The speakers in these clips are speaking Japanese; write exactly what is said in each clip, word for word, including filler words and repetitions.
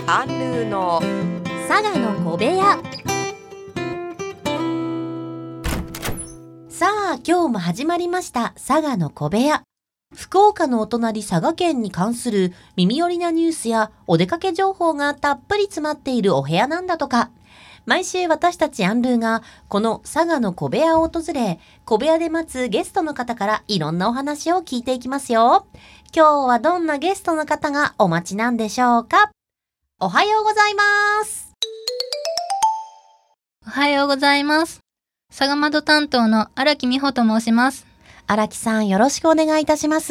アンルーの佐賀の小部屋。さあ今日も始まりました佐賀の小部屋。福岡のお隣佐賀県に関する耳寄りなニュースやお出かけ情報がたっぷり詰まっているお部屋なんだとか。毎週私たちアンルーがこの佐賀の小部屋を訪れ、小部屋で待つゲストの方からいろんなお話を聞いていきますよ。今日はどんなゲストの方がお待ちなんでしょうか。おはようございます。 おはようございます。佐賀窓担当の荒木美穂と申します。 荒木さん、よろしくお願いいたします。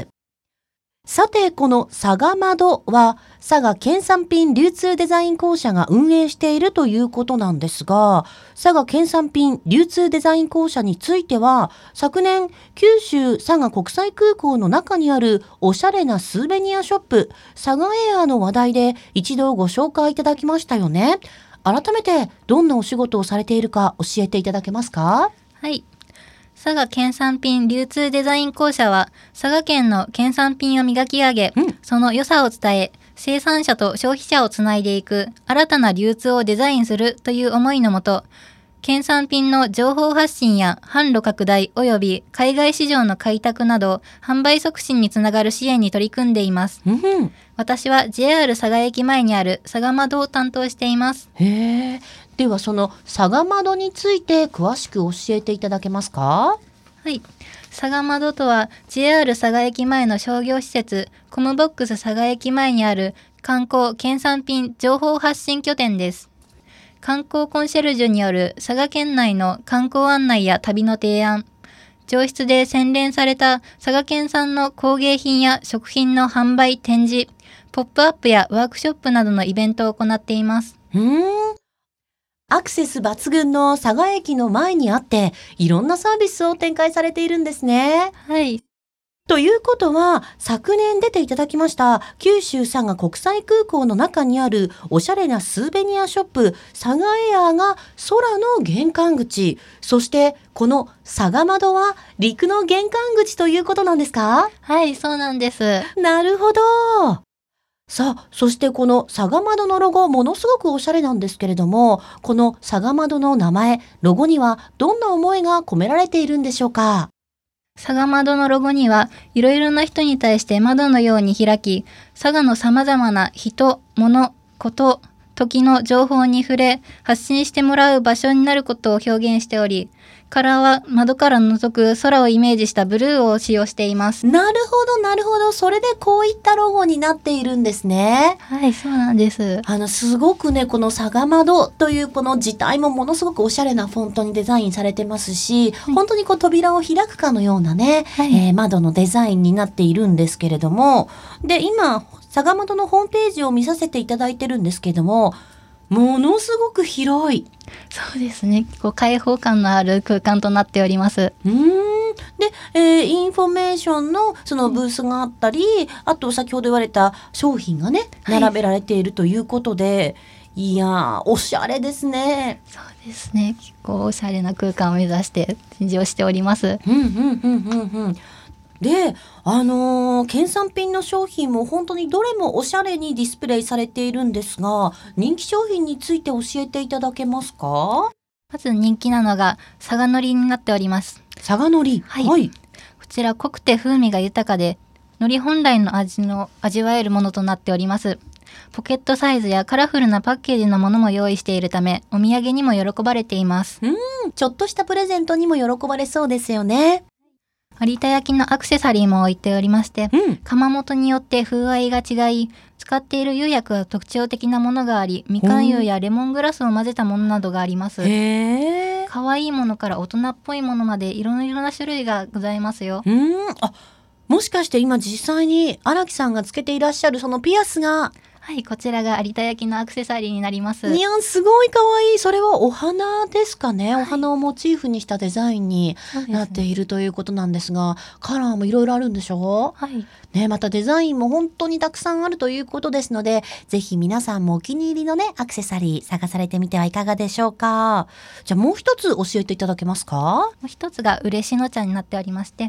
さて、この佐賀窓は佐賀県産品流通デザイン公社が運営しているということなんですが、佐賀県産品流通デザイン公社については昨年九州佐賀国際空港の中にあるおしゃれなスーベニアショップ佐賀エアの話題で一度ご紹介いただきましたよね。改めてどんなお仕事をされているか教えていただけますか？ はい。佐賀県産品流通デザイン公社は佐賀県の県産品を磨き上げ、うん、その良さを伝え、生産者と消費者をつないでいく新たな流通をデザインするという思いのもと、県産品の情報発信や販路拡大及び海外市場の開拓など販売促進につながる支援に取り組んでいます。うん、私は ジェイアール 佐賀駅前にある佐賀窓を担当しています。 へえ。ではその佐賀窓について詳しく教えていただけますか？ はい。佐賀窓とは ジェイアール 佐賀駅前の商業施設コムボックス佐賀駅前にある観光県産品情報発信拠点です。観光コンシェルジュによる佐賀県内の観光案内や旅の提案、上質で洗練された佐賀県産の工芸品や食品の販売展示、ポップアップやワークショップなどのイベントを行っています。 うーん。アクセス抜群の佐賀駅の前にあって、いろんなサービスを展開されているんですね。 はい。 ということは、昨年出ていただきました九州佐賀国際空港の中にあるおしゃれなスーベニアショップ佐賀エアが空の玄関口、そしてこの佐賀窓は陸の玄関口ということなんですか？ はい、そうなんです。 なるほど。さあ、そしてこの佐賀窓のロゴ、ものすごくおしゃれなんですけれども、この佐賀窓の名前、ロゴにはどんな思いが込められているんでしょうか？ 佐賀窓のロゴにはいろいろな人に対して窓のように開き、佐賀のさまざまな人、物、こと、時の情報に触れ発信してもらう場所になることを表現しており、カラーは窓から覗く空をイメージしたブルーを使用しています。 なるほどなるほど。それでこういったロゴになっているんですね。 はい、そうなんです。 あのすごくね、この佐賀窓というこの字体もものすごくおしゃれなフォントにデザインされてますし、はい、本当にこう扉を開くかのようなね、はい、えー、窓のデザインになっているんですけれども、で今佐賀窓のホームページを見させていただいてるんですけれども、ものすごく広い。 そうですね。こう開放感のある空間となっております。 うーん。で、えー、インフォメーションのそのブースがあったり、うん、あと先ほど言われた商品がね、並べられているということで、はい、いやー、おしゃれですね。 そうですね。結構おしゃれな空間を目指して展示をしております。 うんうんうんうんうん。で、あのー、県産品の商品も本当にどれもおしゃれにディスプレイされているんですが、人気商品について教えていただけますか？ まず人気なのが佐賀のりになっております。 佐賀のり、 はい、はい。こちら濃くて風味が豊かで、海苔本来の味の味わえるものとなっております。ポケットサイズやカラフルなパッケージのものも用意しているため、お土産にも喜ばれています。 うん、ちょっとしたプレゼントにも喜ばれそうですよね。 有田焼のアクセサリーも置いておりまして、うん、窯元によって風合いが違い、使っている釉薬は特徴的なものがあり、みかん釉やレモングラスを混ぜたものなどがあります。 へー。 かわいいものから大人っぽいものまでいろいろな種類がございますよ。 うーん、あ、もしかして今実際に荒木さんがつけていらっしゃるそのピアスが、 はい、こちらが有田焼のアクセサリーになります。 いや、すごいかわいい。それはお花ですかね、はい、お花をモチーフにしたデザインになっているということなんですが、カラーもいろいろあるんでしょう？はい。ね、またデザインも本当にたくさんあるということですので、ぜひ皆さんもお気に入りのね、アクセサリー探されてみてはいかがでしょうか。じゃあもう一つ教えていただけますか？ もう一つが嬉野茶になっておりまして、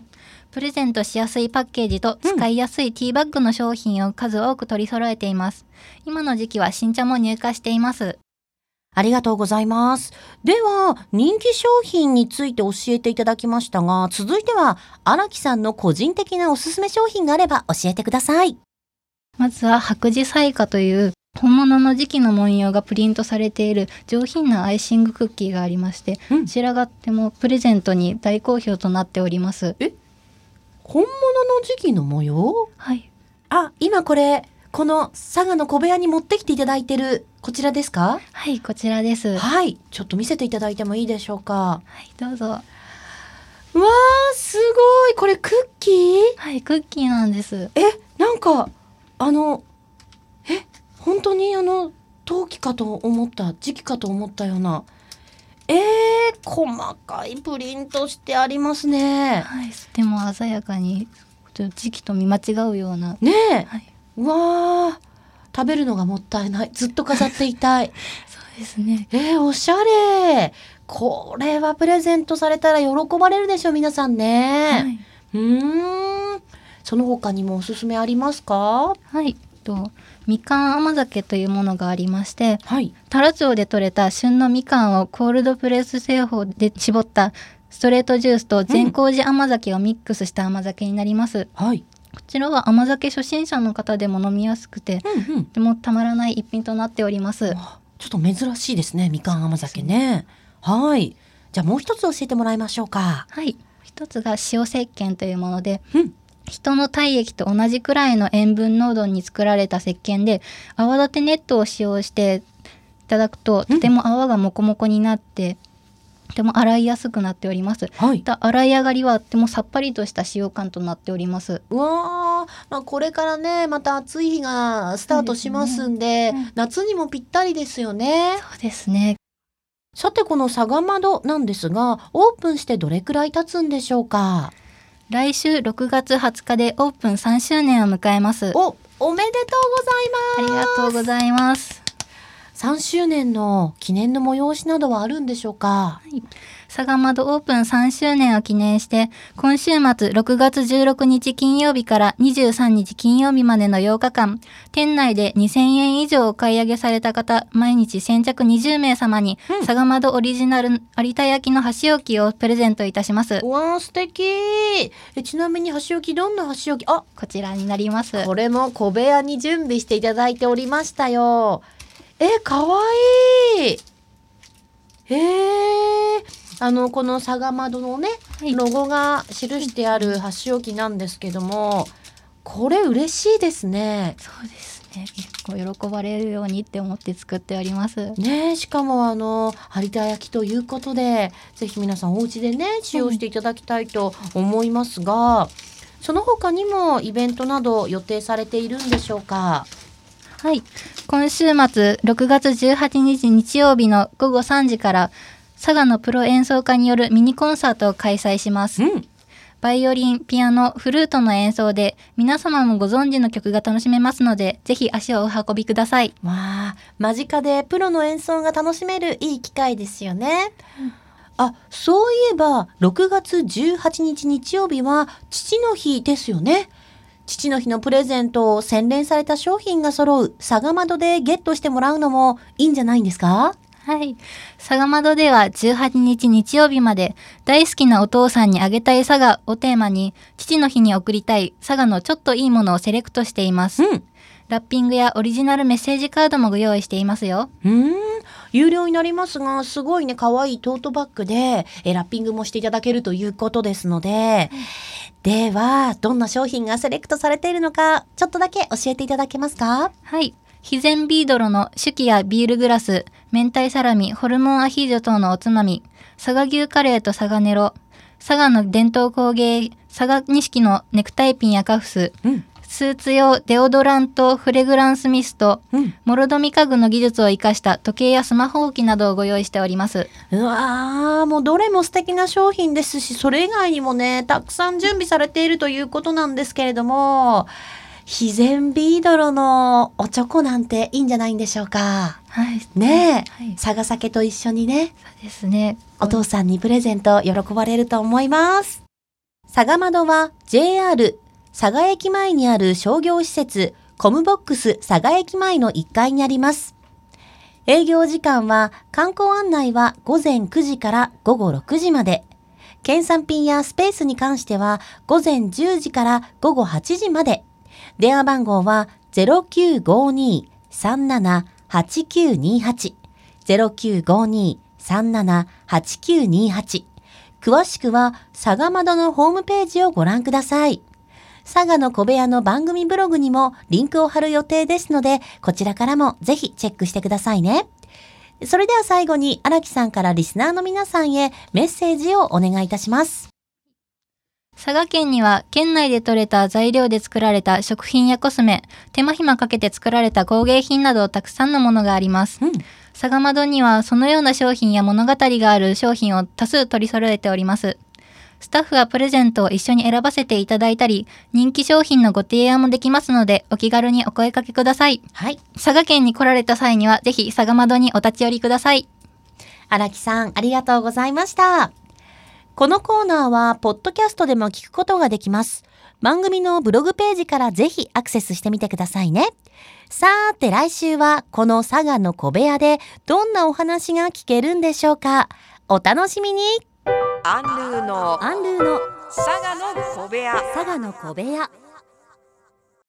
プレゼントしやすいパッケージと使いやすいティーバッグの商品を数多く取り揃えています。今の時期は新茶も入荷しています。 ありがとうございます。では、人気商品について教えていただきましたが、続いては荒木さんの個人的なおすすめ商品があれば教えてください。 まずは白磁彩花という本物の磁器の文様がプリントされている上品なアイシングクッキーがありまして、うん、こちらがとてもプレゼントに大好評となっております。 え、本物の磁器の模様？ はい。 あ、今これこの佐賀の小部屋に持ってきていただいてるこちらですか？ はい、こちらです。 はい、ちょっと見せていただいてもいいでしょうか？ はい、どうぞ。わー、すごい。これクッキー？ はい、クッキーなんです。 え、なんかあのえ、本当にあの陶器かと思った、磁器かと思ったような、えー、細かいプリントしてありますね。 はい、とても鮮やかに磁器と見間違うようなねえ、 はい、 うわー、食べるのがもったいない。ずっと飾っていたい。 そうですね。 えー、おしゃれ。これはプレゼントされたら喜ばれるでしょ皆さんね。はい、うーん、その他にもおすすめありますか？ はい、とみかん甘酒というものがありまして、 はい、 太良町で採れた旬のみかんをコールドプレス製法で絞ったストレートジュースと善光寺甘酒をミックスした甘酒になります。 はい、 こちらは甘酒初心者の方でも飲みやすくて、うんうん、とてもたまらない一品となっております。 ちょっと珍しいですね、みかん甘酒ね。はい、じゃあもう一つ教えてもらいましょうか？ はい、一つが塩石鹸というもので、 うん、 人の体液と同じくらいの塩分濃度に作られた石鹸で、泡立てネットを使用していただくと、とても泡がモコモコになって、とても洗いやすくなっております。はい、洗い上がりはとてもさっぱりとした使用感となっております。 うわー、まあ、これからねまた暑い日がスタートしますんで、ね、うん、夏にもぴったりですよね。 そうですね。 さてこの佐賀窓なんですが、オープンしてどれくらい経つんでしょうか？ 来週ろくがつはつかでオープンさんしゅうねんを迎えます。 お、おめでとうございます。 ありがとうございます。 さんしゅうねんの記念の催しなどはあるんでしょうか？ はい、佐賀窓オープンさんしゅうねんを記念して、今週末ろくがつじゅうろくにち金曜日からにじゅうさんにち金曜日までのようかかん、店内でにせんえん以上お買い上げされた方、毎日先着にじゅうめい様に、うん、佐賀窓オリジナル有田焼の箸置きをプレゼントいたします。 わー、素敵。え、ちなみに箸置き、どんな箸置き？あ、 こちらになります。 これも小部屋に準備していただいておりましたよ。え、かわいい。へー、あのこの佐賀窓のね、はい、ロゴが記してある箸置きなんですけども、これ嬉しいですね。 そうですね、結構喜ばれるようにって思って作っておりますね。しかもあの有田焼ということで、ぜひ皆さんお家でね使用していただきたいと思いますが、うん、その他にもイベントなど予定されているんでしょうか？ はい、今週末ろくがつじゅうはちにち日曜日のごごさんじから佐賀のプロ演奏家によるミニコンサートを開催します。うん、バイオリン、ピアノ、フルートの演奏で皆様もご存知の曲が楽しめますので、ぜひ足をお運びください。 わあ、間近でプロの演奏が楽しめるいい機会ですよね。うん、あ、そういえばろくがつじゅうはちにち日曜日は父の日ですよね。父の日のプレゼントを洗練された商品が揃う佐賀窓でゲットしてもらうのもいいんじゃないんですか？ はい、佐賀窓ではじゅうはちにち日曜日まで、大好きなお父さんにあげたい佐賀をテーマに、父の日に贈りたい佐賀のちょっといいものをセレクトしています。うん、ラッピングやオリジナルメッセージカードもご用意していますよ。 うーん、有料になりますが、すごいね、可愛いトートバッグでえラッピングもしていただけるということですので、うん、ではどんな商品がセレクトされているのか、ちょっとだけ教えていただけますか？ はい、肥前ビードロの酒器やビールグラス、明太サラミ、ホルモンアヒージョ等のおつまみ、佐賀牛カレーと佐賀ネロ、佐賀の伝統工芸佐賀錦のネクタイピンやカフス、うん、スーツ用デオドラント、フレグランスミスト、うん、諸富家具の技術を生かした時計やスマホ置きなどをご用意しております。 うわー、もうどれも素敵な商品ですし、それ以外にもねたくさん準備されているということなんですけれども、肥前ビードロのおチョコなんていいんじゃないんでしょうか？ はい、 ねえ、 はい、 佐賀酒と一緒にね、 そうですね、 お父さんにプレゼント喜ばれると思います。 佐賀窓は ジェイアール 佐賀駅前にある商業施設コムボックス佐賀駅前のいっかいにあります。営業時間は観光案内はごぜんくじからごごろくじまで。県産品やスペースに関してはごぜんじゅうじからごごはちじまで。電話番号は ゼロきゅうごに さんなな はちきゅうにはち ゼロきゅうごに さんなな はちきゅうにはち。詳しくは佐賀窓のホームページをご覧ください。佐賀の小部屋の番組ブログにもリンクを貼る予定ですので、こちらからもぜひチェックしてくださいね。それでは最後に荒木さんからリスナーの皆さんへメッセージをお願いいたします。 佐賀県には県内で採れた材料で作られた食品やコスメ、手間暇かけて作られた工芸品などたくさんのものがあります。うん、佐賀窓にはそのような商品や物語がある商品を多数取り揃えております。スタッフはプレゼントを一緒に選ばせていただいたり、人気商品のご提案もできますので、お気軽にお声かけください。はい。佐賀県に来られた際には、ぜひ佐賀窓にお立ち寄りください。 荒木さん、ありがとうございました。このコーナーは、ポッドキャストでも聞くことができます。番組のブログページからぜひアクセスしてみてくださいね。さーて来週は、この佐賀の小部屋で、どんなお話が聞けるんでしょうか。お楽しみに。 アンルーのアンルーの佐賀の小部屋佐賀の小部屋。